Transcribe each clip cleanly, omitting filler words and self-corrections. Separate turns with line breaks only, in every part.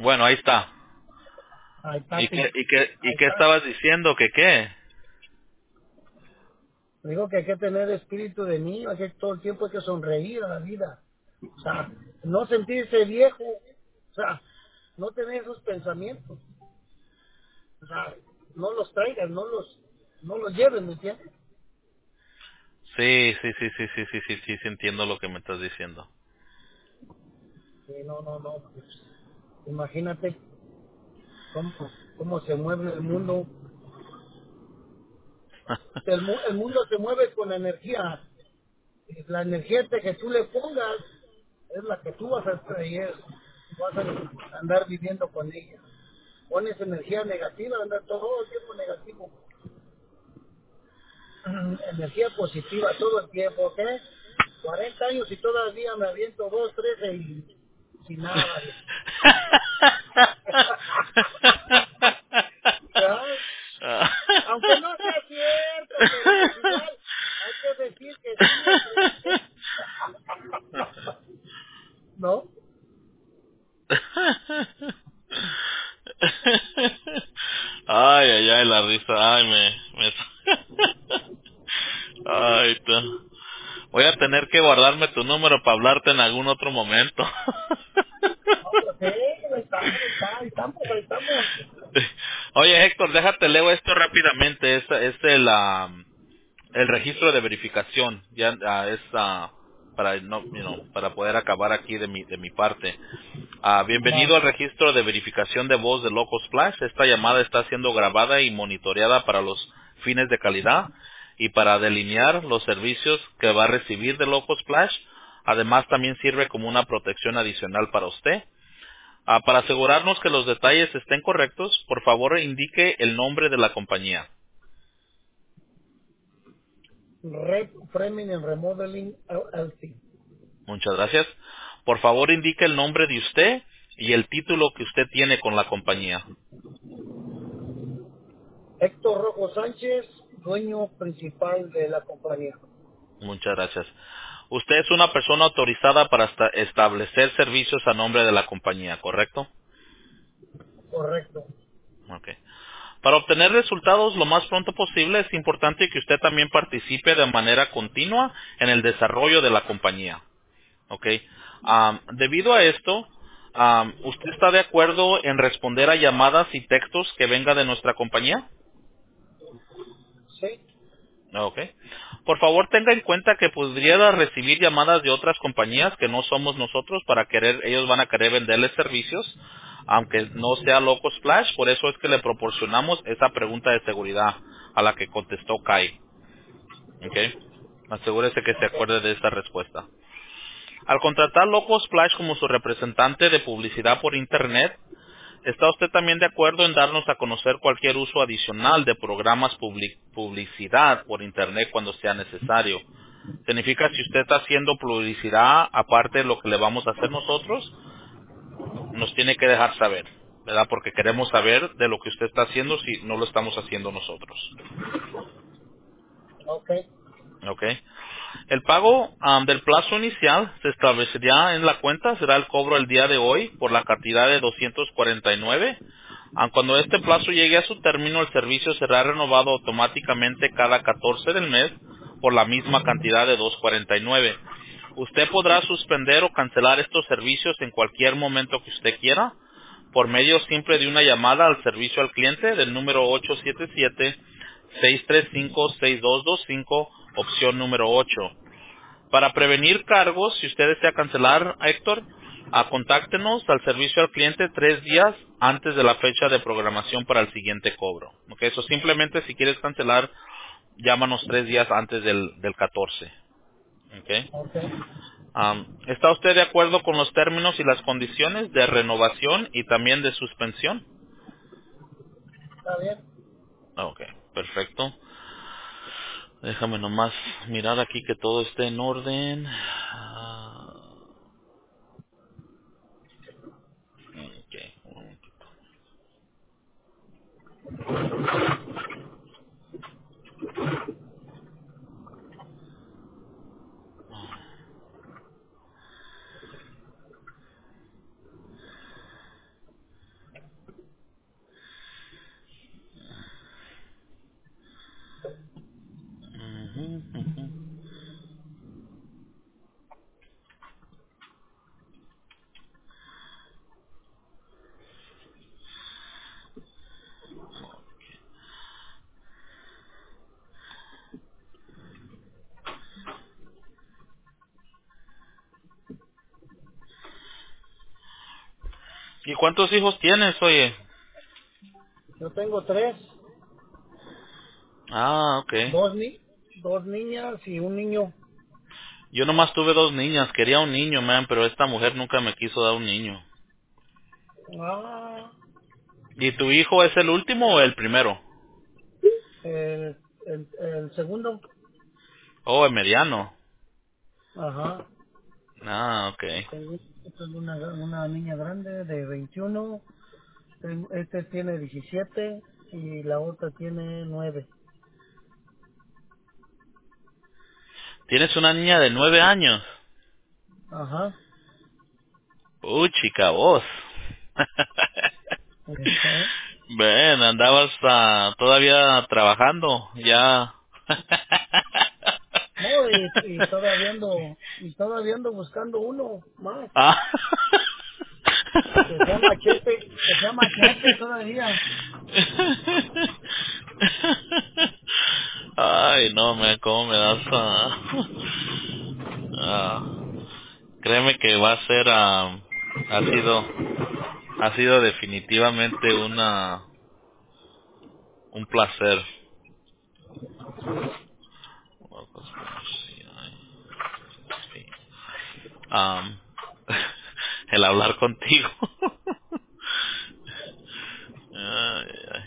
Bueno, ahí está.
Ay,
¿Y
papi,
qué
ahí está.
estabas diciendo? ¿Que qué?
Digo que hay que tener espíritu de niño, hay que todo el tiempo hay que sonreír a la vida. O sea, no sentirse viejo, o sea, no tener esos pensamientos. O sea, no los traigan, no los lleven, ¿me entiendes?
Sí, sí, entiendo lo que me estás diciendo.
Sí, no. Pues, imagínate cómo se mueve el mundo. El mundo se mueve con energía. Y la energía que tú le pongas es la que tú vas a extraer, vas a andar viviendo con ella. Pones energía negativa, andar todo el tiempo negativo. Energía positiva todo el tiempo, ¿qué? 40 años y todavía me aviento 2, 3 y sin nada. ¿Verdad? Aunque no sea cierto, pero pues igual hay que decir que sí, hombre. ¿No?
Ay, la risa. Ay, voy a tener que guardarme tu número para hablarte en algún otro momento.
No, pues ahí estamos.
Oye, Héctor, déjate leo esto rápidamente. Es el registro de verificación. Ya es para no, para poder acabar aquí de mi parte.
Va.
Bienvenido al registro de verificación de voz de Loco Splash. Esta llamada está siendo grabada y monitoreada para los fines de calidad y para delinear los servicios que va a recibir de Loco Splash. Además, también sirve como una protección adicional para usted. Para asegurarnos que los detalles estén correctos, por favor indique el nombre de la compañía.
Red Framing and Remodeling LLC.
Muchas gracias. Por favor indique el nombre de usted y el título que usted tiene con la compañía.
Héctor Rojo Sánchez, dueño principal de la compañía.
Muchas gracias. Usted es una persona autorizada para establecer servicios a nombre de la compañía, ¿correcto?
Correcto.
Ok. Para obtener resultados lo más pronto posible es importante que usted también participe de manera continua en el desarrollo de la compañía. ¿Ok? Debido a esto, ¿usted está de acuerdo en responder a llamadas y textos que venga de nuestra compañía?
Sí.
Ok. Por favor, tenga en cuenta que podría recibir llamadas de otras compañías que no somos nosotros ellos van a querer venderles servicios, aunque no sea Loco Splash, por eso es que le proporcionamos esa pregunta de seguridad a la que contestó Kai. Ok. Asegúrese que se
Ok.
acuerde de esta respuesta. Al contratar Loco Splash como su representante de publicidad por Internet, ¿está usted también de acuerdo en darnos a conocer cualquier uso adicional de programas publicidad por Internet cuando sea necesario? Significa si usted está haciendo publicidad aparte de lo que le vamos a hacer nosotros, nos tiene que dejar saber, ¿verdad? Porque queremos saber de lo que usted está haciendo si no lo estamos haciendo nosotros.
Ok.
¿Ok? El pago del plazo inicial se establecería en la cuenta, será el cobro el día de hoy por la cantidad de 249. Cuando este plazo llegue a su término, el servicio será renovado automáticamente cada 14 del mes por la misma cantidad de 249. Usted podrá suspender o cancelar estos servicios en cualquier momento que usted quiera por medio simple de una llamada al servicio al cliente del número 877-635-6225, opción número 8. Para prevenir cargos, si usted desea cancelar, Héctor, contáctenos al servicio al cliente 3 días antes de la fecha de programación para el siguiente cobro. Ok, eso simplemente si quieres cancelar, llámanos 3 días antes del 14. Ok.
Ok.
¿Está usted de acuerdo con los términos y las condiciones de renovación y también de suspensión?
Está bien.
Ok, perfecto. Déjame nomás mirar aquí que todo esté en orden. Ok, un momentito. ujú. ¿Y cuántos hijos tienes, oye?
Yo tengo tres,
Ah, ok.
dos niñas y un niño.
Yo nomás tuve dos niñas, quería un niño, man, pero esta mujer nunca me quiso dar un niño.
Ah,
¿Y tu hijo es el último o el primero?
el segundo.
Oh, el mediano.
Ajá.
Ah, ok.
Tengo una niña grande de 21. Este tiene 17 y la otra tiene 9.
Tienes una niña de 9 años.
Ajá.
Chica, vos.
Ajá.
Ven, andabas todavía trabajando, ya.
No, y todavía ando buscando uno más.
Ah.
Que sea machete todavía.
Ay, no, cómo me das créeme que va a ser, ha sido definitivamente un placer. Am, el hablar contigo. Ay, ay.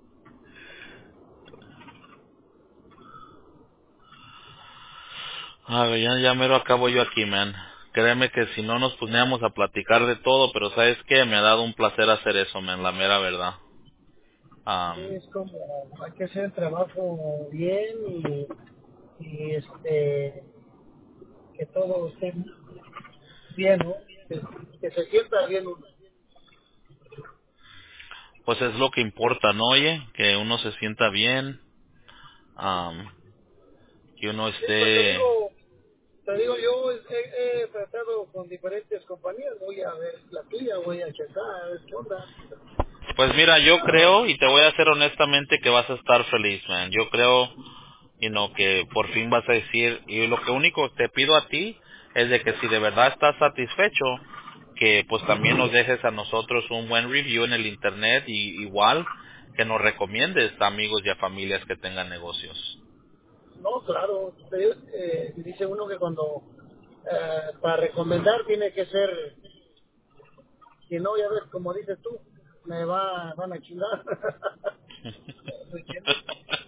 Ya mero acabo yo aquí, man. Créeme que si no nos pusiéramos a platicar de todo, pero ¿sabes qué? Me ha dado un placer hacer eso, man, la mera verdad.
Sí,
Am,
es como, hay que hacer el trabajo bien y que todo esté bien, ¿no? Que se sienta bien uno.
pues es lo que importa, ¿no? Oye, que uno se sienta bien, am, que uno
Sí, pues
esté...
te digo, yo he tratado con diferentes compañías, voy a ver la tuya, voy a checar, a ver qué onda.
Pues mira, yo creo, y te voy a decir honestamente, que vas a estar feliz, man. Yo creo, que por fin vas a decir, y lo que único que te pido a ti es de que si de verdad estás satisfecho, que pues también nos dejes a nosotros un buen review en el internet y igual que nos recomiendes a amigos y a familias que tengan negocios.
No, claro, dice uno que cuando para recomendar tiene que ser, si no, ya ves, como dices tú, van a chingar. ¿Me entiendes?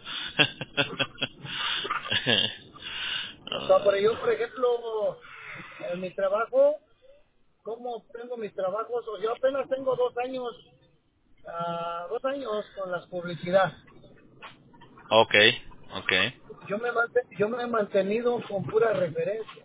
O sea, por ejemplo, en mi trabajo, ¿cómo tengo mis trabajos? Yo apenas tengo 2 años, 2 años con las publicidad.
Okay, okay.
Yo me he mantenido con pura referencia.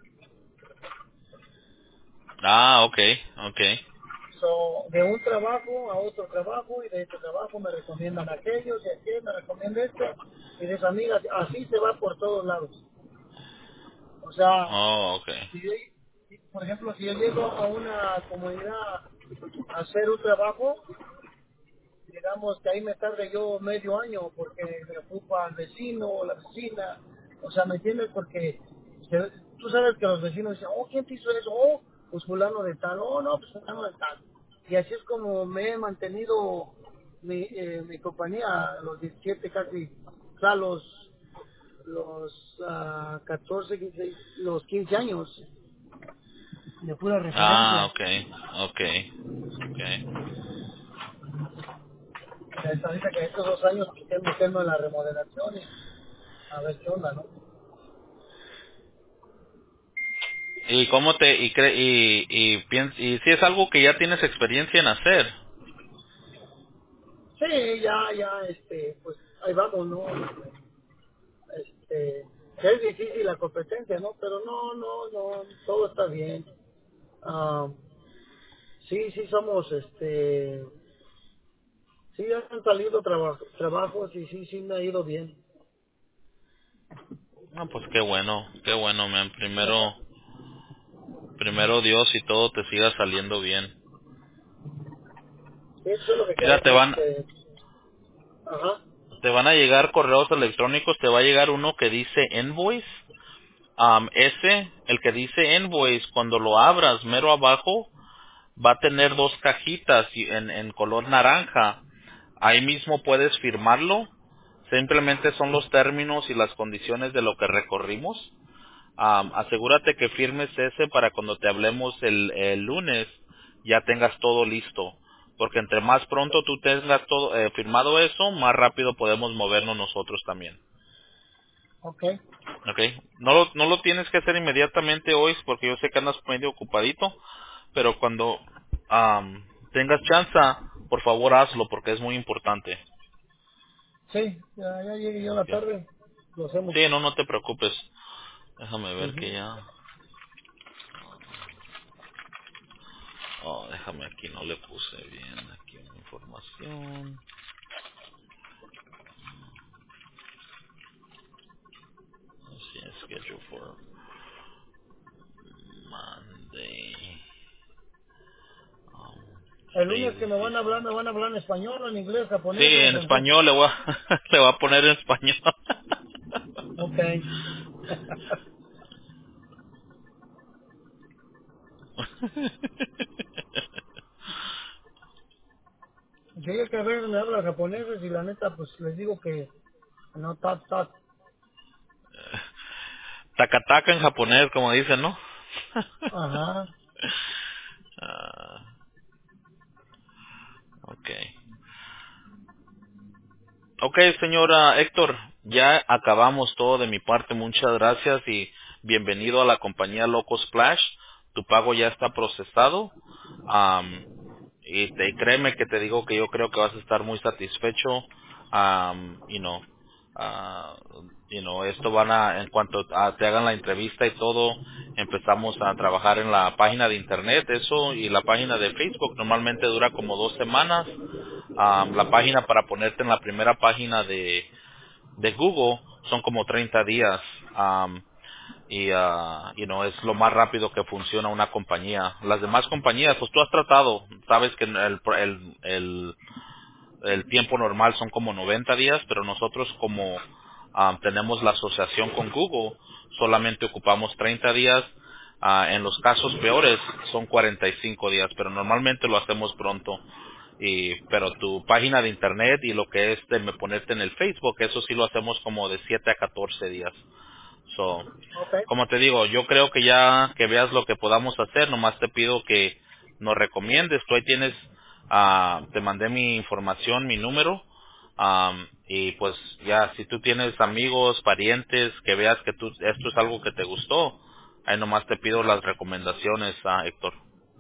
Ah, okay, okay.
So, de un trabajo a otro trabajo y de este trabajo me recomiendan aquellos y aquel me recomienda este y de esa amiga, así se va por todos lados. O sea,
Oh, okay.
por ejemplo, si yo llego a una comunidad a hacer un trabajo, digamos que ahí me tarde yo medio año porque me ocupa el vecino o la vecina, o sea, ¿me entiendes? Porque tú sabes que los vecinos dicen, oh, ¿quién te hizo eso? Oh, pues fulano de tal, oh, no, pues fulano de tal. Y así es como me he mantenido mi compañía los 17 casi, o sea, los 14, 15, los 15 años de pura
Ah,
referencia.
okay, okay, okay.
Ahorita que estos 2 años quise meterme en la remodelación y a ver qué onda, ¿no?
¿Y cómo te y si es algo que ya tienes experiencia en hacer?
Sí, pues ahí vamos, ¿no? Es difícil la competencia, ¿no? Pero no, todo está bien. Ah, sí somos, sí han salido trabajos y sí me ha ido bien.
No, pues qué bueno, man. Primero Dios y todo te siga saliendo bien.
Eso es lo que
Mira,
queremos. Ajá.
te van a llegar correos electrónicos, te va a llegar uno que dice invoice. El que dice invoice, cuando lo abras mero abajo, va a tener dos cajitas en color naranja. Ahí mismo puedes firmarlo. Simplemente son los términos y las condiciones de lo que recorrimos. Asegúrate que firmes ese para cuando te hablemos el lunes ya tengas todo listo. Porque entre más pronto tú tengas todo firmado eso, más rápido podemos movernos nosotros también.
Ok.
¿Ok? No lo tienes que hacer inmediatamente hoy porque yo sé que andas medio ocupadito, pero cuando tengas chance, por favor hazlo porque es muy importante.
Sí, ya llegué yo en la
¿Ok?
tarde. Lo hacemos.
Sí, no te preocupes. Déjame ver que
Ujú.
ya... Oh, déjame aquí, no le puse bien aquí una información. Así es, schedule for Monday.
El lunes que
6:17.
me van a hablar en español, en inglés,
Sí,
japonés o en
en
francés.
español le voy a poner en español.
Ok. Llegué que a veces me hablan japoneses y la neta, pues les digo que no, tat.
Takataka en japonés, como dicen, ¿no?
Ajá.
Ah, ok. Ok, señora Héctor, ya acabamos todo de mi parte. Muchas gracias y bienvenido a la compañía Loco Splash. Tu pago ya está procesado. Am, créeme que te digo que yo creo que vas a estar muy satisfecho. You know, ah, esto en cuanto te hagan la entrevista y todo, empezamos a trabajar en la página de internet, eso y la página de Facebook. Normalmente dura como 2 semanas. La página para ponerte en la primera página de Google son como 30 días. Es lo más rápido que funciona una compañía. Las demás compañías, pues tú has tratado, sabes que el tiempo normal son como 90 días, pero nosotros como tenemos la asociación con Google, solamente ocupamos 30 días. En los casos peores son 45 días, pero normalmente lo hacemos pronto. Pero tu página de internet y lo que es de ponerte en el Facebook, eso sí lo hacemos como de 7 a 14 días. So,
Ok.
como te digo, yo creo que ya que veas lo que podamos hacer, nomás te pido que nos recomiendes. Tú ahí tienes, te mandé mi información, mi número, y pues ya, si tú tienes amigos, parientes, que veas que esto es algo que te gustó, ahí nomás te pido las recomendaciones, Héctor.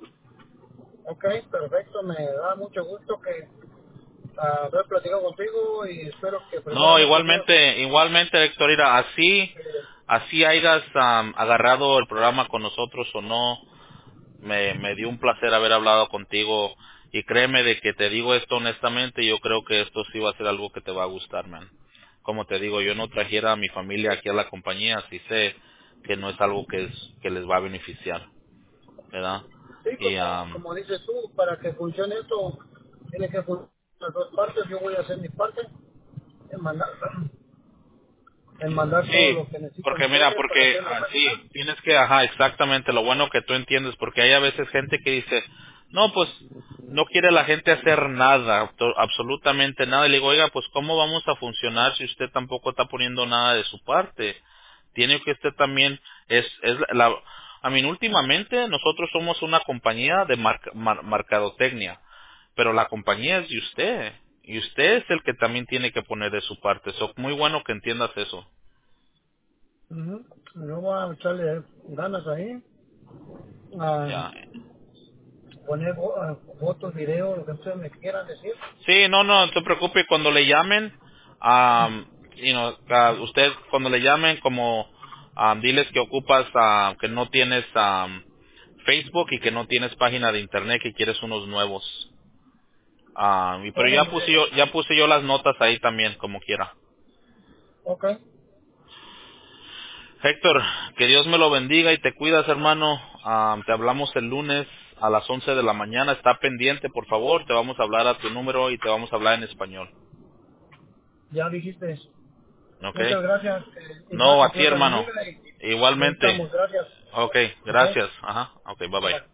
Ok, perfecto. Me da mucho gusto que haber platicado contigo y espero que
No,
primeramente Dios
igualmente, Héctor, mira, así hayas agarrado el programa con nosotros o no, me dio un placer haber hablado contigo y créeme de que te digo esto honestamente, yo creo que esto sí va a ser algo que te va a gustar, man. Como te digo, yo no trajera a mi familia aquí a la compañía si sé que no es algo que les va a beneficiar, ¿verdad?
sí,
Y
como dices tú, para que funcione esto, tiene que funcionar las dos partes. Yo voy a hacer mi parte en mandar, en mandar todo
sí,
lo que necesitan
porque mira,
ustedes para
porque
hacer la
sí,
máquina.
tienes que, exactamente, lo bueno que tú entiendes, porque hay a veces gente que dice, no, pues no quiere la gente hacer nada, absolutamente nada. Y le digo, oiga, pues ¿cómo vamos a funcionar si usted tampoco está poniendo nada de su parte? Tiene que usted también, a mí últimamente nosotros somos una compañía de mercadotecnia, pero la compañía es de usted, y usted es el que también tiene que poner de su parte. Es muy bueno que entiendas eso.
Ujú. Yo voy a echarle ganas ahí, a
Ya.
poner fotos, videos, lo que ustedes me quieran decir.
Sí, no te preocupe. Cuando le llamen, usted cuando le llamen, como diles que ocupas, que no tienes Facebook y que no tienes página de internet, que quieres unos nuevos. Pero
Bueno,
ya puse yo las notas ahí también, como quiera.
ok.
Héctor, que Dios me lo bendiga y te cuidas, hermano. Te hablamos el lunes a las 11 de la mañana. Está pendiente, por favor. Te vamos a hablar a tu número y te vamos a hablar en español.
Ya dijiste eso.
¿Ok?
Muchas gracias.
No, a
Que
ti,
Dios la
hermano.
bendiga y ahí
Igualmente.
estamos. Gracias.
Ok,
¿Ok?
gracias. Ajá. Ok, bye bye.
Bye.